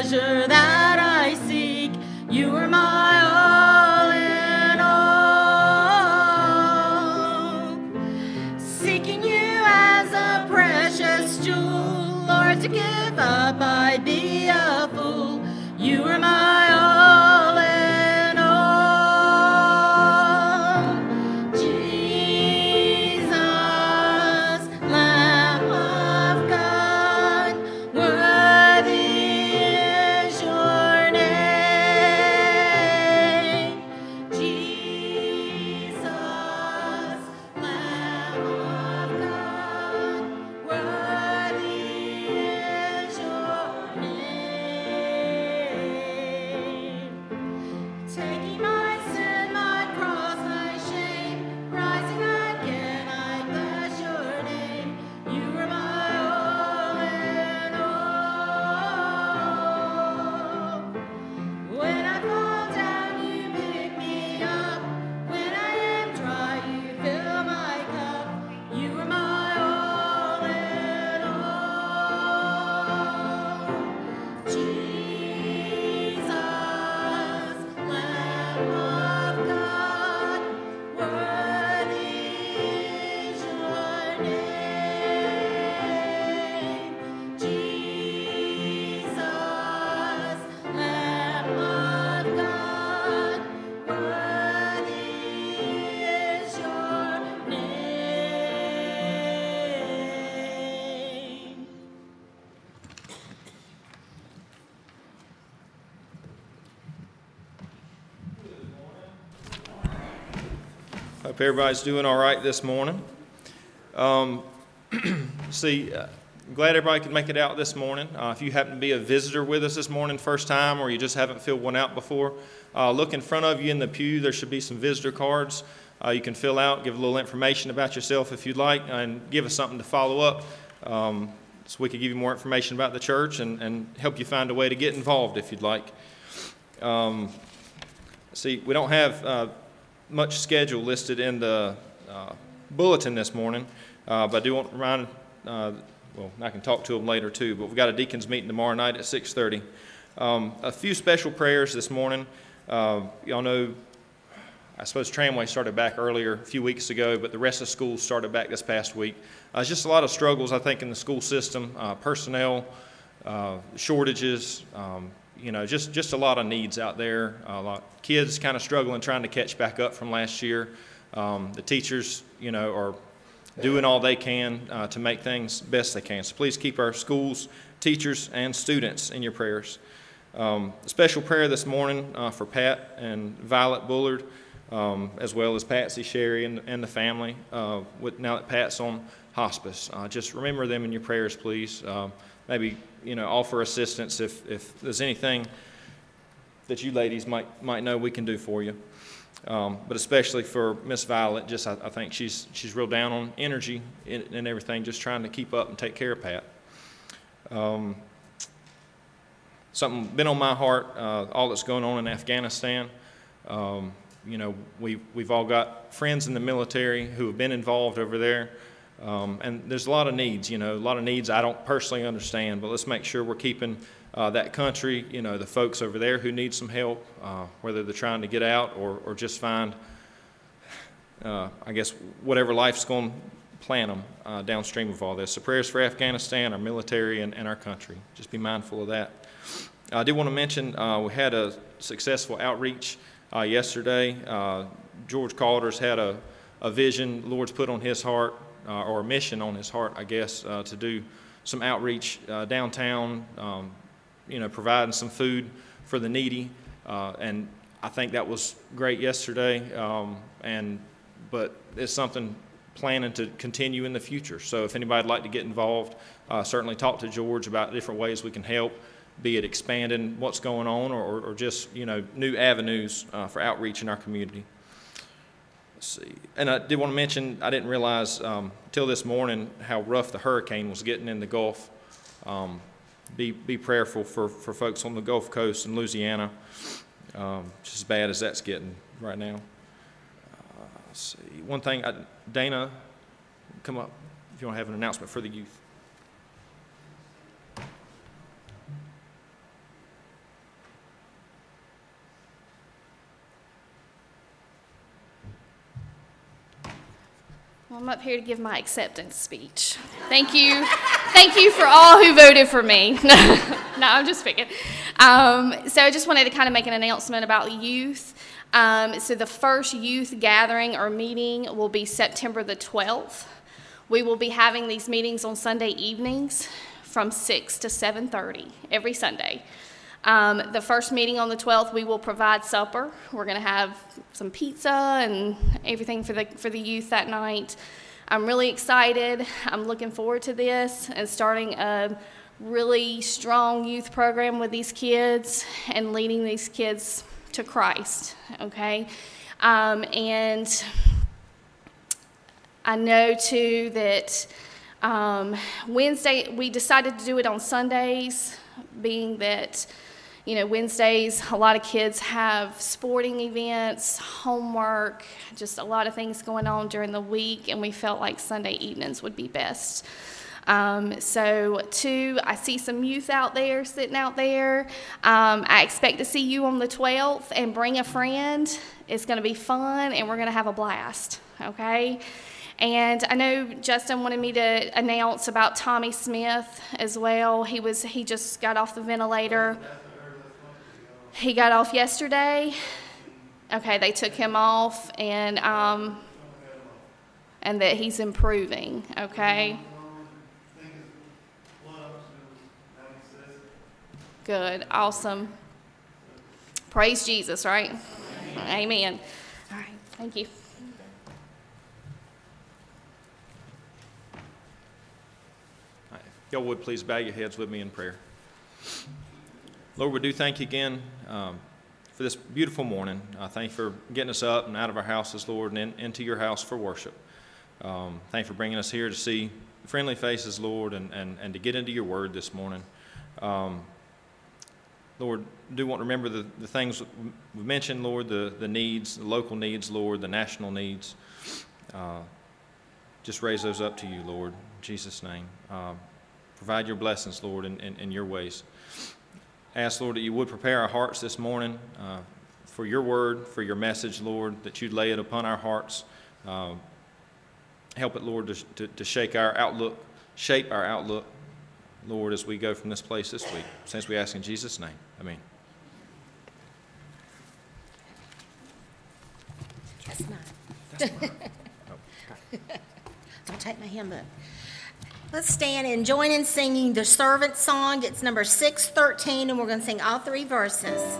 treasure that I seek. You are my all in all. Seeking you as a precious jewel, Lord, to give up I'd be a fool. You are my all in all. Jesus, Lamb of God, worthy is your name. Jesus, Lamb of God, worthy is your name. Taking my sin, my cross, my shame, rising again, I bless your name. You are my all in all. When I fall down, you pick me up. When I am dry, you fill my cup. You are my all in all. Jesus, Lamb of God, worthy is your name. Jesus, Lamb of God, worthy is your name. Hope everybody's doing all right this morning. I'm glad everybody could make it out this morning. If you happen to be a visitor with us this morning, first time, or you just haven't filled one out before, look in front of you in the pew. There should be some visitor cards you can fill out, give a little information about yourself if you'd like, and give us something to follow up so we can give you more information about the church and help you find a way to get involved if you'd like. We don't have much schedule listed in the bulletin this morning, but I do want to remind, I can talk to them later too, but we've got a deacons meeting tomorrow night at 6:30. A few special prayers this morning. Y'all know, I suppose Tramway started back earlier a few weeks ago, but the rest of schools started back this past week. It's just a lot of struggles, I think, in the school system, personnel, shortages, just a lot of needs out there. A lot of kids kind of struggling, trying to catch back up from last year. The teachers, are doing all they can to make things best they can. So please keep our schools, teachers, and students in your prayers. A special prayer this morning for Pat and Violet Bullard, as well as Patsy Sherry and the family. Now that Pat's on hospice, just remember them in your prayers, please. Maybe offer assistance if there's anything that you ladies might know we can do for you. But especially for Miss Violet, I think she's real down on energy and everything, just trying to keep up and take care of Pat. Something been on my heart, all that's going on in Afghanistan. We've all got friends in the military who have been involved over there. And there's a lot of needs, a lot of needs I don't personally understand, but let's make sure we're keeping that country, the folks over there who need some help, whether they're trying to get out or just find, whatever life's going to plant them downstream of all this. So prayers for Afghanistan, our military, and our country. Just be mindful of that. I did want to mention we had a successful outreach yesterday. George Calder's had a vision the Lord's put on his heart, or a mission on his heart, I guess, to do some outreach downtown, providing some food for the needy. And I think that was great yesterday, but it's something planning to continue in the future. So if anybody would like to get involved, certainly talk to George about different ways we can help, be it expanding what's going on or just, new avenues for outreach in our community. Let's see. And I did want to mention, I didn't realize till this morning how rough the hurricane was getting in the Gulf. Be prayerful for folks on the Gulf Coast and Louisiana, just as bad as that's getting right now. Let's see. One thing, Dana, come up if you want to have an announcement for the youth. I'm up here to give my acceptance speech. Thank you. Thank you for all who voted for me. No, I'm just picking. So I just wanted to kind of make an announcement about youth. So the first youth gathering or meeting will be September the 12th. We will be having these meetings on Sunday evenings from 6 to 7:30 every Sunday. The first meeting on the 12th, we will provide supper. We're going to have some pizza and everything for the youth that night. I'm really excited. I'm looking forward to this and starting a really strong youth program with these kids and leading these kids to Christ, okay? And I know, too, that Wednesday, we decided to do it on Sundays, being that Wednesdays, a lot of kids have sporting events, homework, just a lot of things going on during the week, and we felt like Sunday evenings would be best. So, too, I see some youth out there, sitting out there. I expect to see you on the 12th, and bring a friend. It's going to be fun, and we're going to have a blast, okay? And I know Justin wanted me to announce about Tommy Smith as well. He just got off the ventilator. He got off yesterday. Okay, they took him off, and that he's improving. Okay. Good, awesome. Praise Jesus, right? Amen. All right, thank you. All right. Y'all would please bow your heads with me in prayer. Lord, we do thank you again for this beautiful morning. Thank you for getting us up and out of our houses, Lord, and into your house for worship. Thank you for bringing us here to see friendly faces, Lord, and to get into your word this morning. Lord, do want to remember the things we mentioned, Lord, the needs, the local needs, Lord, the national needs. Just raise those up to you, Lord, in Jesus' name. Provide your blessings, Lord, in your ways. Ask, Lord, that you would prepare our hearts this morning for your word, for your message, Lord, that you'd lay it upon our hearts. Help it, Lord, to shape our outlook, Lord, as we go from this place this week. Since we ask in Jesus' name, amen. That's mine. Don't take my hymn book. Let's stand and join in singing the servant song. It's number 613, and we're going to sing all 3 verses.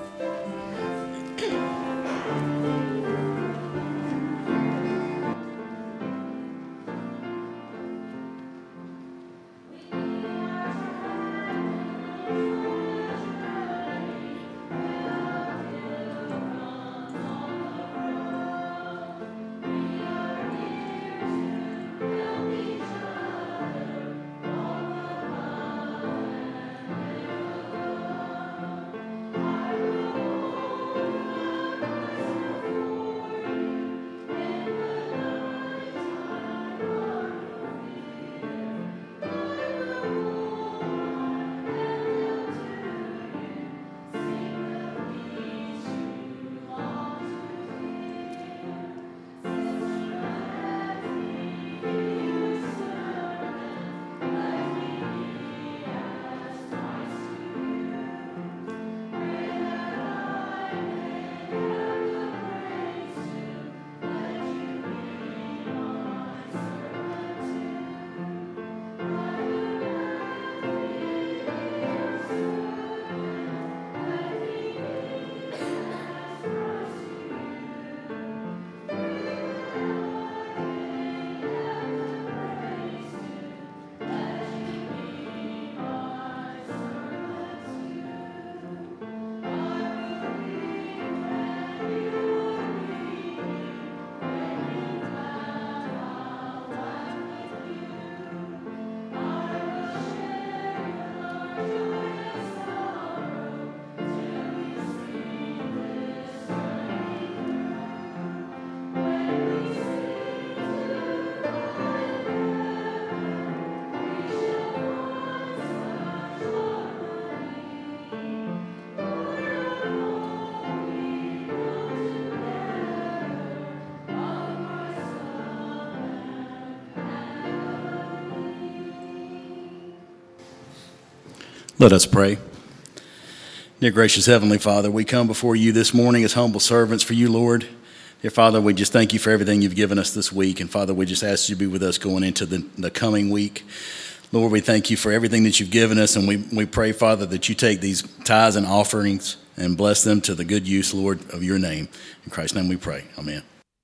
Let us pray. Dear gracious Heavenly Father, we come before you this morning as humble servants for you, Lord. Dear Father, we just thank you for everything you've given us this week. And Father, we just ask you to be with us going into the coming week. Lord, we thank you for everything that you've given us. And we pray, Father, that you take these tithes and offerings and bless them to the good use, Lord, of your name. In Christ's name we pray. Amen.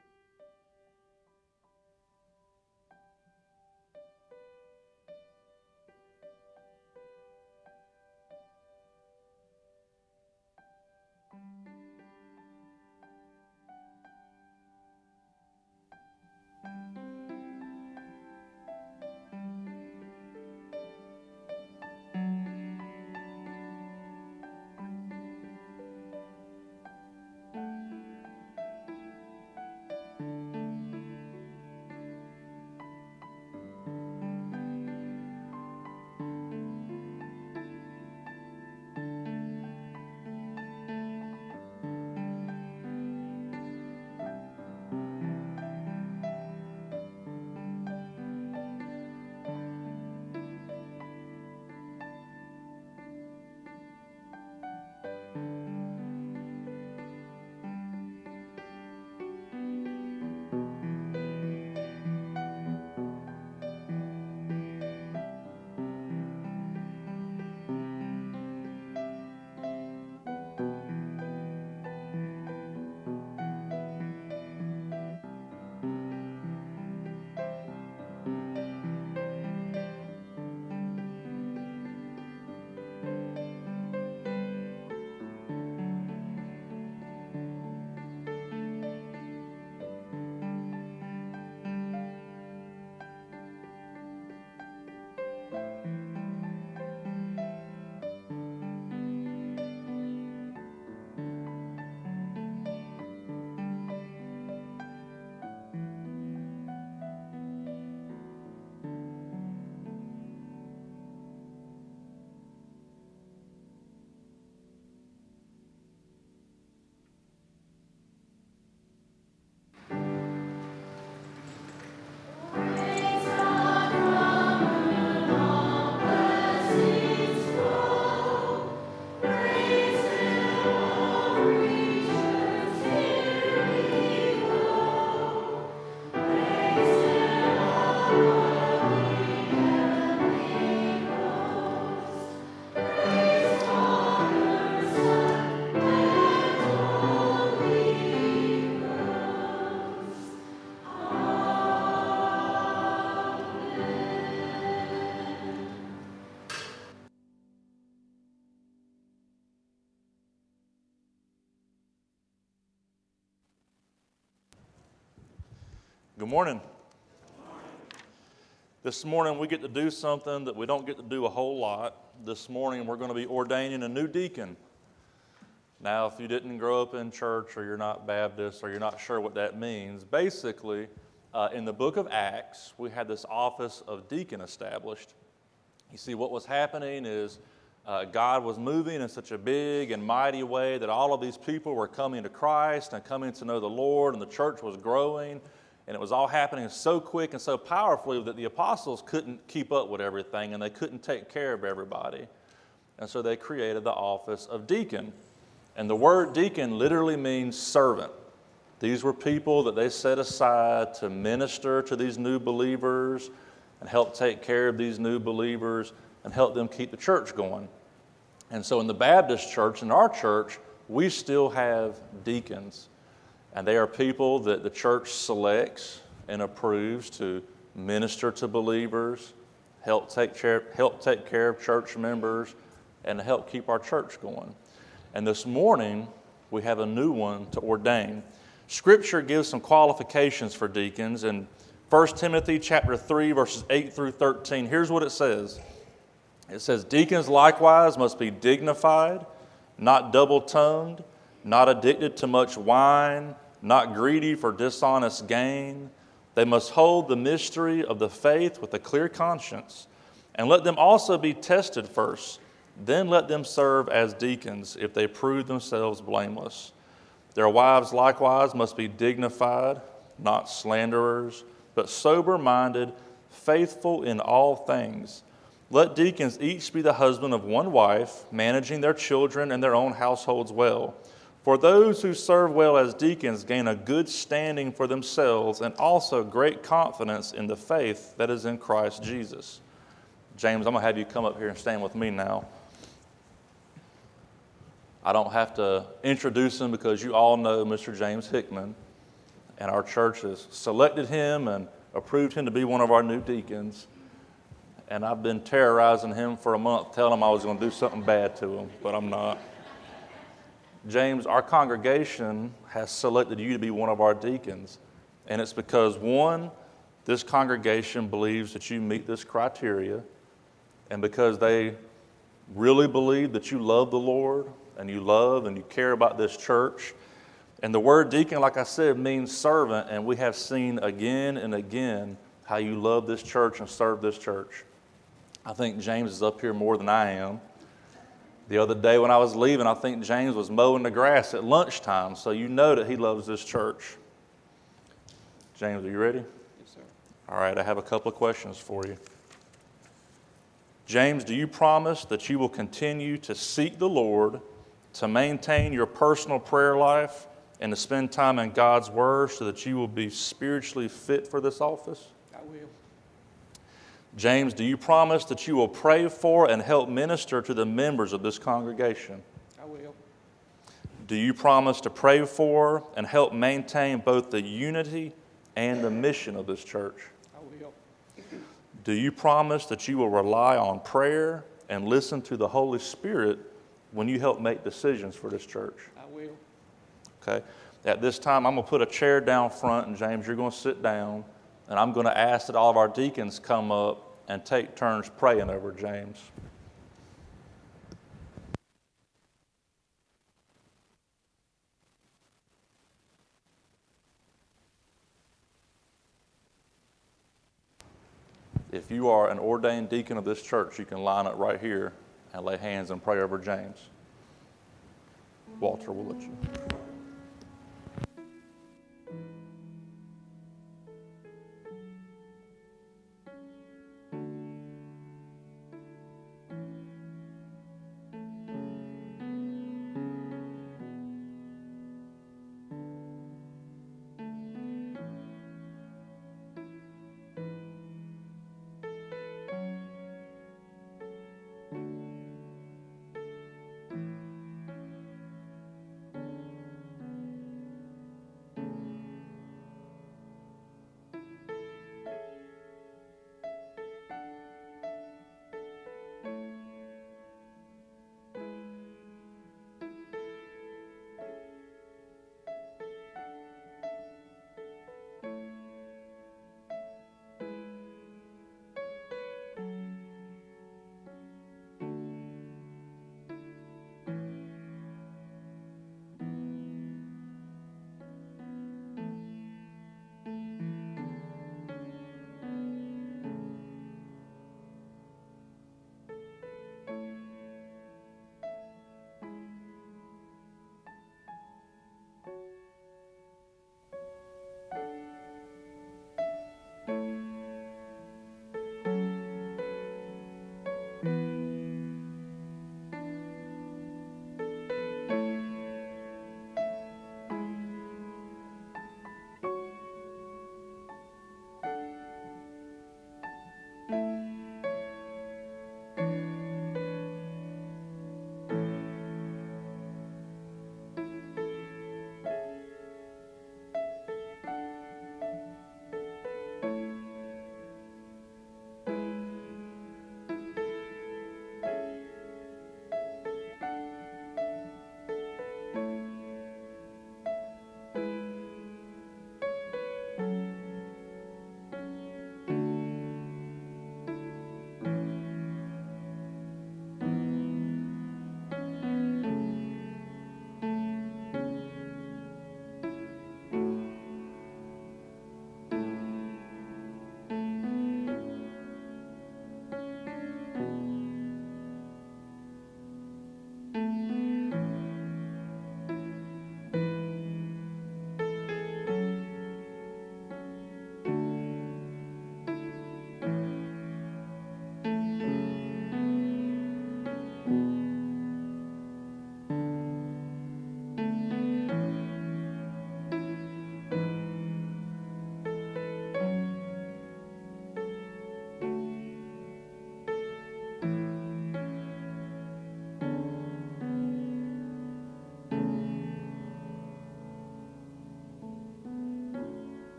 Good morning. This morning we get to do something that we don't get to do a whole lot. This morning we're going to be ordaining a new deacon. Now, if you didn't grow up in church or you're not Baptist or you're not sure what that means, basically in the book of Acts we had this office of deacon established. You see, what was happening is God was moving in such a big and mighty way that all of these people were coming to Christ and coming to know the Lord, and the church was growing. And it was all happening so quick and so powerfully that the apostles couldn't keep up with everything, and they couldn't take care of everybody. And so they created the office of deacon. And the word deacon literally means servant. These were people that they set aside to minister to these new believers and help take care of these new believers and help them keep the church going. And so in the Baptist church, in our church, we still have deacons. And they are people that the church selects and approves to minister to believers, help take care of church members, and help keep our church going. And this morning, we have a new one to ordain. Scripture gives some qualifications for deacons. In 1 Timothy chapter 3, verses 8 through 13, here's what it says. It says, "Deacons likewise must be dignified, not double-tongued, not addicted to much wine, not greedy for dishonest gain. They must hold the mystery of the faith with a clear conscience, and let them also be tested first. Then let them serve as deacons if they prove themselves blameless. Their wives likewise must be dignified, not slanderers, but sober-minded, faithful in all things. Let deacons each be the husband of one wife, managing their children and their own households well. For those who serve well as deacons gain a good standing for themselves and also great confidence in the faith that is in Christ Jesus. James, I'm going to have you come up here and stand with me now. I don't have to introduce him because you all know Mr. James Hickman, and our church has selected him and approved him to be one of our new deacons. And I've been terrorizing him for a month, telling him I was going to do something bad to him, but I'm not. James, our congregation has selected you to be one of our deacons, and it's because, one, this congregation believes that you meet this criteria, and because they really believe that you love the Lord, and you love and you care about this church. And the word deacon, like I said, means servant, and we have seen again and again how you love this church and serve this church. I think James is up here more than I am. The other day when I was leaving, I think James was mowing the grass at lunchtime, so you know that he loves this church. James, are you ready? Yes, sir. All right, I have a couple of questions for you. James, do you promise that you will continue to seek the Lord, to maintain your personal prayer life, and to spend time in God's Word so that you will be spiritually fit for this office? I will. James, do you promise that you will pray for and help minister to the members of this congregation? I will. Do you promise to pray for and help maintain both the unity and the mission of this church? I will. Do you promise that you will rely on prayer and listen to the Holy Spirit when you help make decisions for this church? I will. Okay. At this time, I'm going to put a chair down front, and James, you're going to sit down, and I'm going to ask that all of our deacons come up and take turns praying over James. If you are an ordained deacon of this church, you can line up right here and lay hands and pray over James. Walter will let you.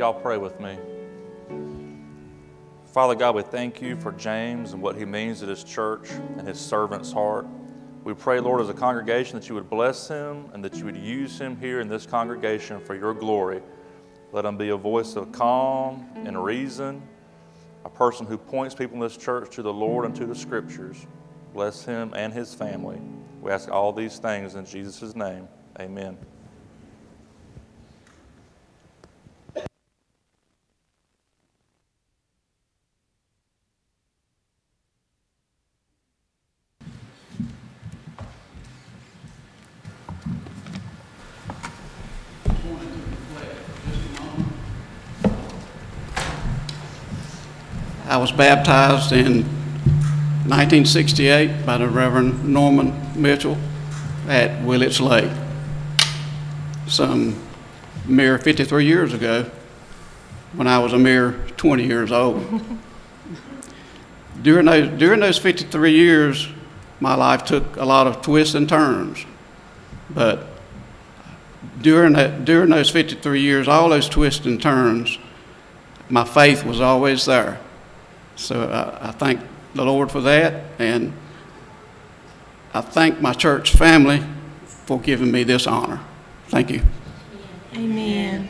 y'all pray with me. Father God, we thank you for James and what he means to this church and his servant's heart. We pray, Lord, as a congregation that you would bless him and that you would use him here in this congregation for your glory. Let him be a voice of calm and reason, a person who points people in this church to the Lord and to the Scriptures. Bless him and his family. We ask all these things in Jesus' name. Amen. I was baptized in 1968 by the Reverend Norman Mitchell at Willets Lake, some mere 53 years ago, when I was a mere 20 years old. During those 53 years, my life took a lot of twists and turns. But during those 53 years, all those twists and turns, my faith was always there. So I thank the Lord for that, and I thank my church family for giving me this honor. Thank you. Amen.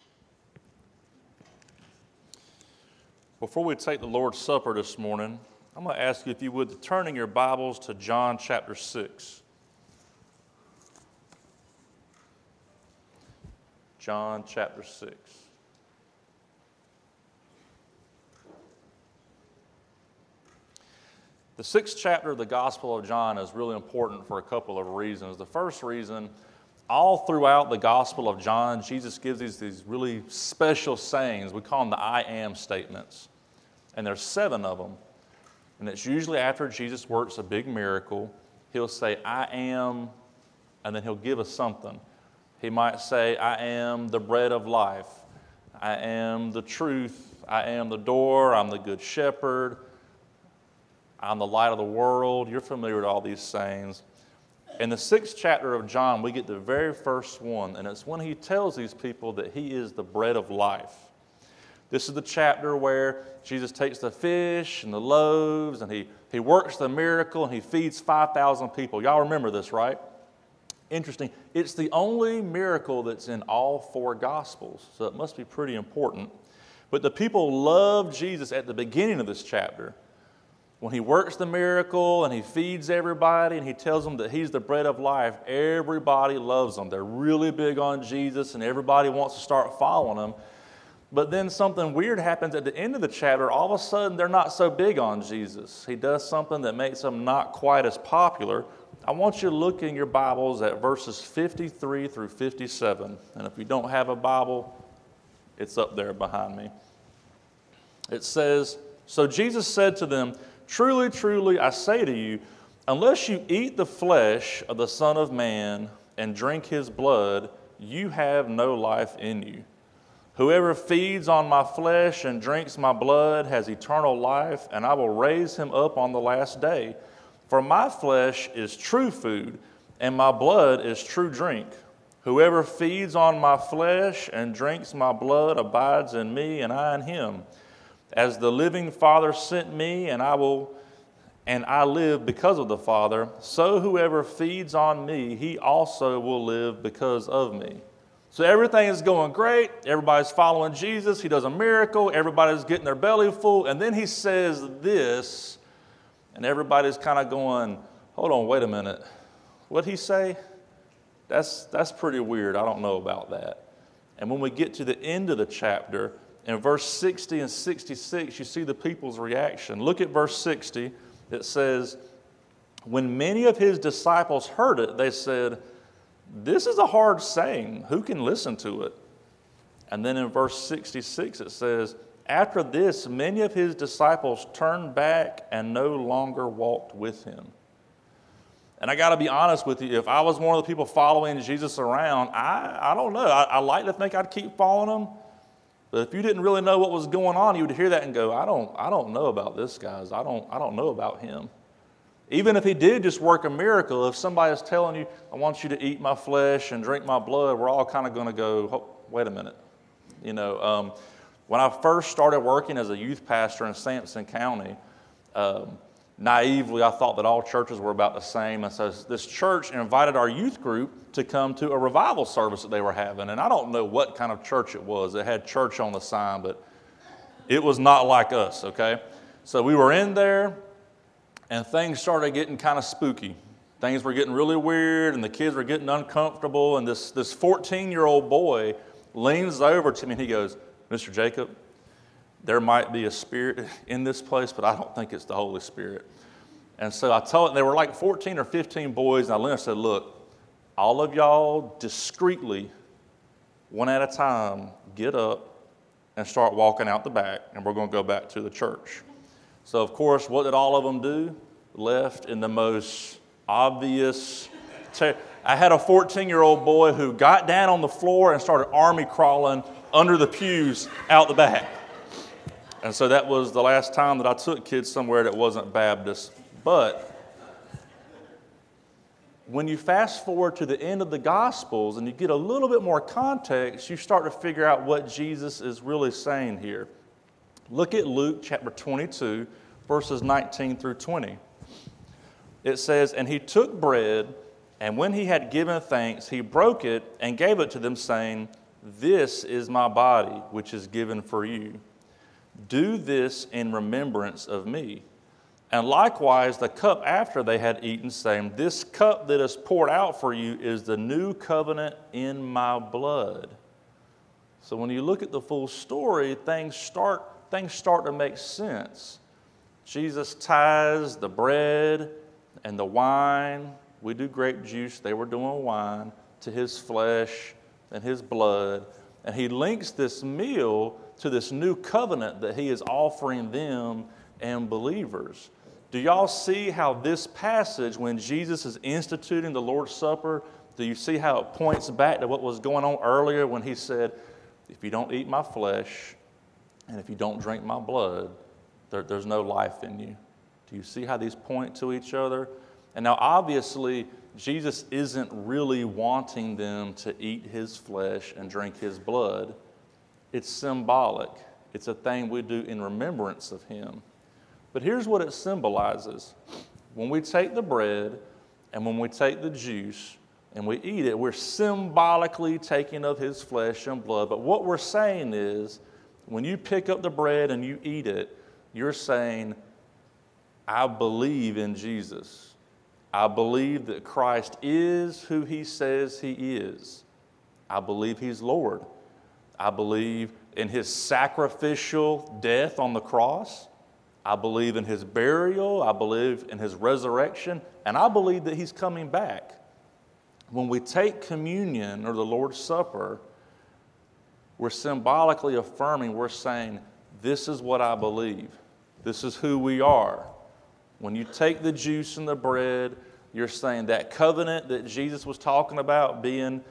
Before we take the Lord's Supper this morning, I'm going to ask you if you would turn in your Bibles to John chapter 6. John chapter 6. The 6th chapter of the Gospel of John is really important for a couple of reasons. The first reason, all throughout the Gospel of John, Jesus gives these really special sayings. We call them the I am statements. And there's 7 of them. And it's usually after Jesus works a big miracle, he'll say, I am, and then he'll give us something. He might say, I am the bread of life. I am the truth. I am the door. I'm the good shepherd. I'm the light of the world. You're familiar with all these sayings. In the 6th chapter of John, we get the very first one, and it's when he tells these people that he is the bread of life. This is the chapter where Jesus takes the fish and the loaves, and he works the miracle, and he feeds 5,000 people. Y'all remember this, right? Interesting. It's the only miracle that's in all 4 Gospels, so it must be pretty important. But the people love Jesus at the beginning of this chapter. When he works the miracle and he feeds everybody and he tells them that he's the bread of life, everybody loves him. They're really big on Jesus and everybody wants to start following him. But then something weird happens at the end of the chapter. All of a sudden, they're not so big on Jesus. He does something that makes him not quite as popular. I want you to look in your Bibles at verses 53 through 57. And if you don't have a Bible, it's up there behind me. It says, So Jesus said to them, Truly, truly, I say to you, unless you eat the flesh of the Son of Man and drink his blood, you have no life in you. Whoever feeds on my flesh and drinks my blood has eternal life, and I will raise him up on the last day. For my flesh is true food, and my blood is true drink. Whoever feeds on my flesh and drinks my blood abides in me, and I in him. As the living Father sent me, and I live because of the Father, so whoever feeds on me, he also will live because of me. So everything is going great. Everybody's following Jesus. He does a miracle. Everybody's getting their belly full. And then he says this, and everybody's kind of going, hold on, wait a minute. What'd he say? That's pretty weird. I don't know about that. And when we get to the end of the chapter, in verse 60 and 66, you see the people's reaction. Look at verse 60. It says, When many of his disciples heard it, they said, This is a hard saying. Who can listen to it? And then in verse 66, it says, After this, many of his disciples turned back and no longer walked with him. And I got to be honest with you, if I was one of the people following Jesus around, I don't know. I like to think I'd keep following him. But if you didn't really know what was going on, you would hear that and go, I don't know about this, guys. I don't know about him. Even if he did just work a miracle, if somebody's telling you, I want you to eat my flesh and drink my blood, we're all kind of going to go, oh, wait a minute. When I first started working as a youth pastor in Sampson County, naively I thought that all churches were about the same. And so this church invited our youth group to come to a revival service that they were having. And I don't know what kind of church it was. It had church on the sign, but it was not like us, okay? So we were in there, and things started getting kind of spooky. Things were getting really weird, and the kids were getting uncomfortable. And this 14-year-old boy leans over to me, and he goes, Mr. Jacob, there might be a spirit in this place, but I don't think it's the Holy Spirit. And so I told them, there were like 14 or 15 boys, and I leaned and said, look, all of y'all discreetly, one at a time, get up and start walking out the back, and we're going to go back to the church. So, of course, what did all of them do? Left in the most obvious. I had a 14-year-old boy who got down on the floor and started army crawling under the pews out the back. And so that was the last time that I took kids somewhere that wasn't Baptist. But when you fast forward to the end of the Gospels and you get a little bit more context, you start to figure out what Jesus is really saying here. Look at Luke chapter 22, verses 19 through 20. It says, And he took bread, and when he had given thanks, he broke it and gave it to them, saying, This is my body, which is given for you. Do this in remembrance of me. And likewise, the cup after they had eaten, saying, This cup that is poured out for you is the new covenant in my blood. So when you look at the full story, things start to make sense. Jesus ties the bread and the wine. We do grape juice. They were doing wine, to his flesh and his blood. And he links this meal to this new covenant that he is offering them and believers. Do y'all see how this passage, when Jesus is instituting the Lord's Supper, do you see how it points back to what was going on earlier when he said, if you don't eat my flesh and if you don't drink my blood, there's no life in you? Do you see how these point to each other? And now obviously, Jesus isn't really wanting them to eat his flesh and drink his blood. It's symbolic. It's a thing we do in remembrance of him. But here's what it symbolizes. When we take the bread and when we take the juice and we eat it, we're symbolically taking of his flesh and blood. But what we're saying is, when you pick up the bread and you eat it, you're saying, I believe in Jesus. I believe that Christ is who he says he is. I believe he's Lord. I believe in his sacrificial death on the cross. I believe in his burial. I believe in his resurrection. And I believe that he's coming back. When we take communion or the Lord's Supper, we're symbolically affirming, we're saying, this is what I believe. This is who we are. When you take the juice and the bread, you're saying that covenant that Jesus was talking about being,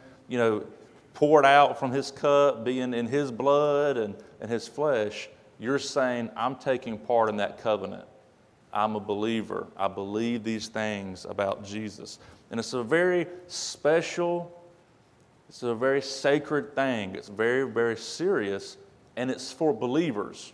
poured out from his cup, being in his blood and his flesh, you're saying, I'm taking part in that covenant. I'm a believer. I believe these things about Jesus. And it's a very special, it's a very sacred thing. It's very, very serious, and it's for believers.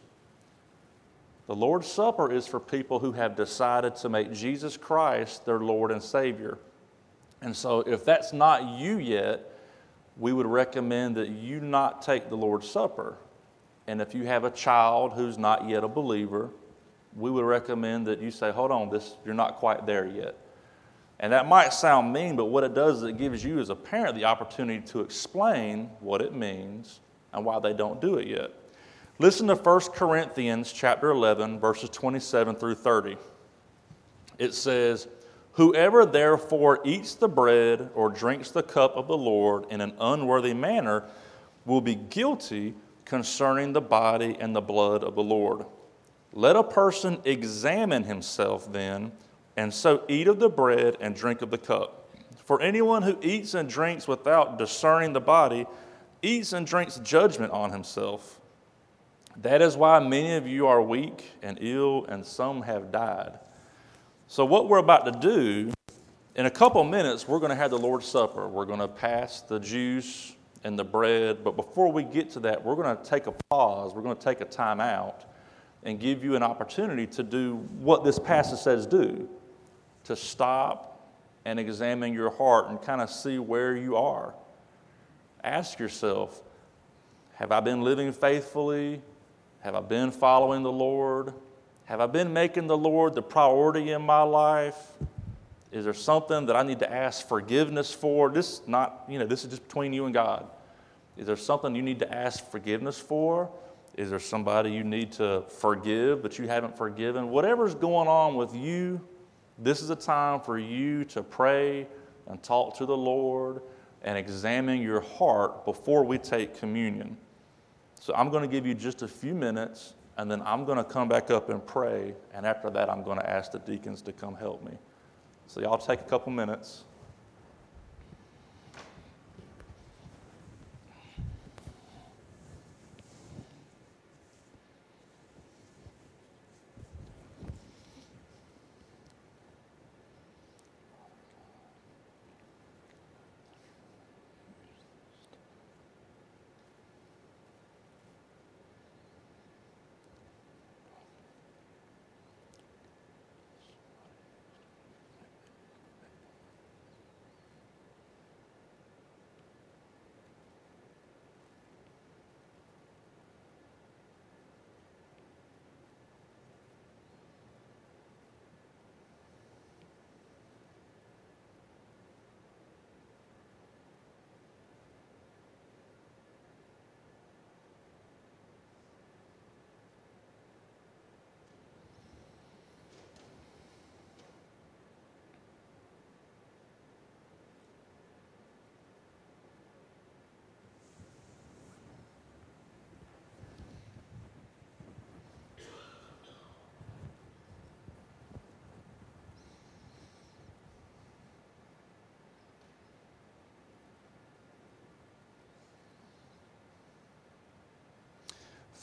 The Lord's Supper is for people who have decided to make Jesus Christ their Lord and Savior. And so if that's not you yet, we would recommend that you not take the Lord's Supper. And if you have a child who's not yet a believer, we would recommend that you say, hold on, you're not quite there yet. And that might sound mean, but what it does is it gives you as a parent the opportunity to explain what it means and why they don't do it yet. Listen to 1 Corinthians chapter 11, verses 27 through 30. It says, Whoever therefore eats the bread or drinks the cup of the Lord in an unworthy manner will be guilty concerning the body and the blood of the Lord. Let a person examine himself then, and so eat of the bread and drink of the cup. For anyone who eats and drinks without discerning the body eats and drinks judgment on himself. That is why many of you are weak and ill, and some have died. So what we're about to do, in a couple minutes, we're going to have the Lord's Supper. We're going to pass the juice and the bread. But before we get to that, we're going to take a pause. We're going to take a time out and give you an opportunity to do what this passage says do, to stop and examine your heart and kind of see where you are. Ask yourself, have I been living faithfully? Have I been following the Lord? Have I been making the Lord the priority in my life? Is there something that I need to ask forgiveness for? This is just between you and God. Is there something you need to ask forgiveness for? Is there somebody you need to forgive but you haven't forgiven? Whatever's going on with you, this is a time for you to pray and talk to the Lord and examine your heart before we take communion. So I'm going to give you just a few minutes, and then I'm going to come back up and pray, and after that I'm going to ask the deacons to come help me. So y'all take a couple minutes.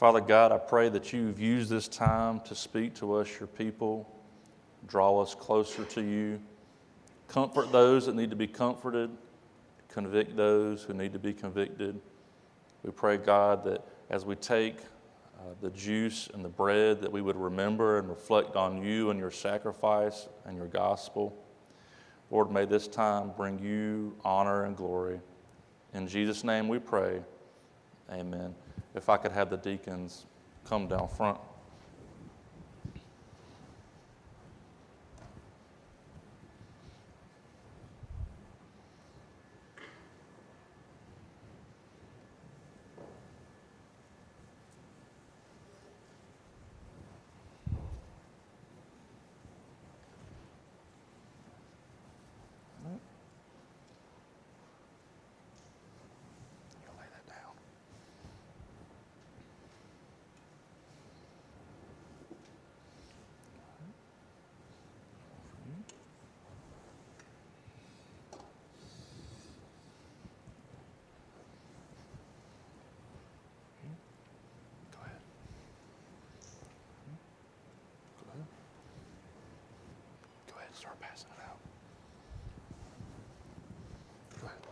Father God, I pray that you've used this time to speak to us, your people, draw us closer to you, comfort those that need to be comforted, convict those who need to be convicted. We pray, God, that as we take the juice and the bread, that we would remember and reflect on you and your sacrifice and your gospel. Lord, may this time bring you honor and glory. In Jesus' name we pray, amen. If I could have the deacons come down front. Start passing it out. Go ahead.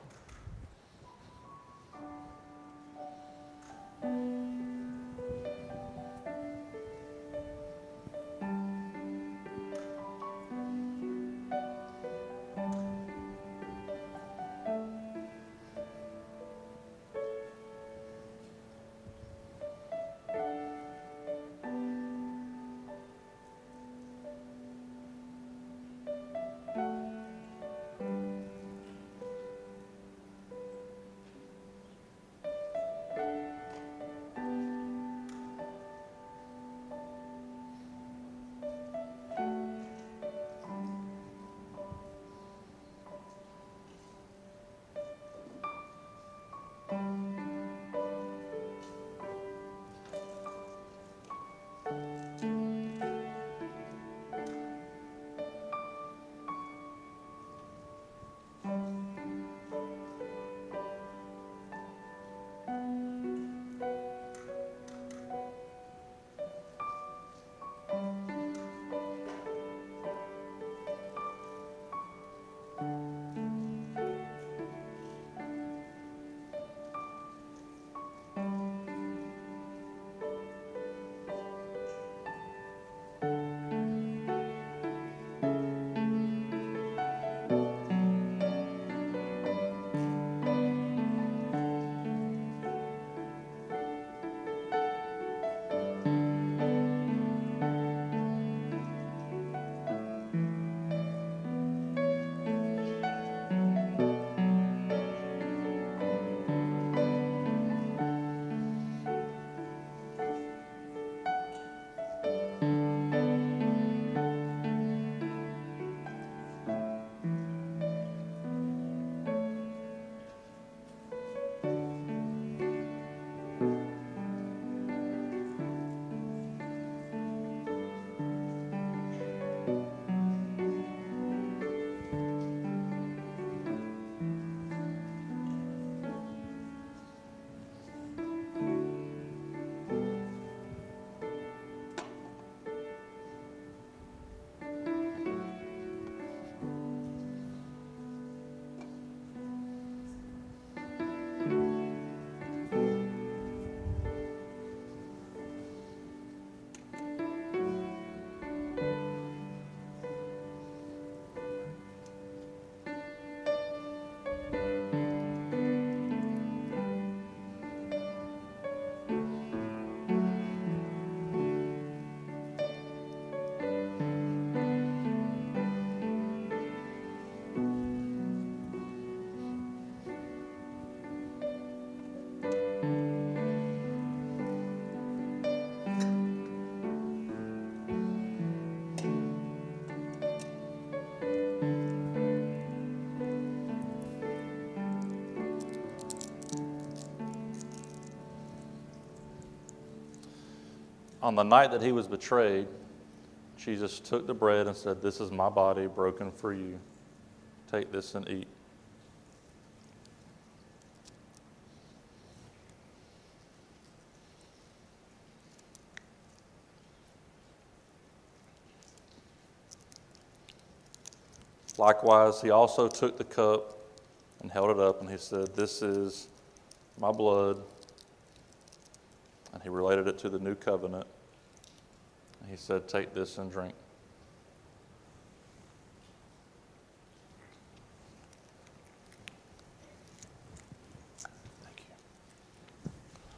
On the night that he was betrayed, Jesus took the bread and said, "This is my body broken for you. Take this and eat." Likewise, he also took the cup and held it up, and he said, "This is my blood." And he related it to the new covenant. And he said, "Take this and drink." Thank you.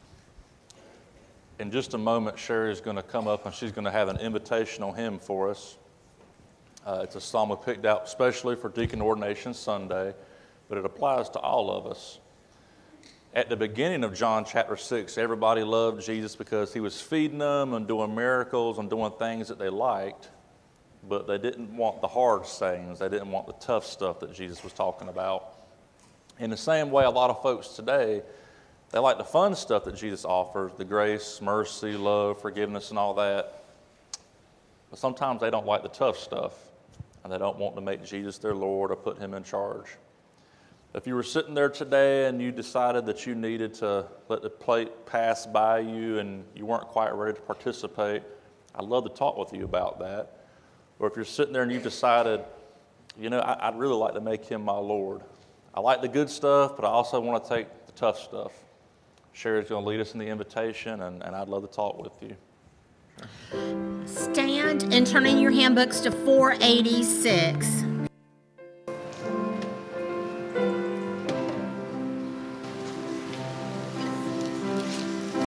In just a moment, Sherry is going to come up and she's going to have an invitational hymn for us. It's a psalm we picked out especially for Deacon Ordination Sunday, but it applies to all of us. At the beginning of John chapter 6, everybody loved Jesus because he was feeding them and doing miracles and doing things that they liked, but they didn't want the hard sayings. They didn't want the tough stuff that Jesus was talking about. In the same way, a lot of folks today, they like the fun stuff that Jesus offers, the grace, mercy, love, forgiveness, and all that. But sometimes they don't like the tough stuff, and they don't want to make Jesus their Lord or put him in charge. If you were sitting there today and you decided that you needed to let the plate pass by you and you weren't quite ready to participate, I'd love to talk with you about that. Or if you're sitting there and you've decided, I'd really like to make him my Lord. I like the good stuff, but I also want to take the tough stuff. Sherry's going to lead us in the invitation, and I'd love to talk with you. Stand and turn in your handbooks to 486.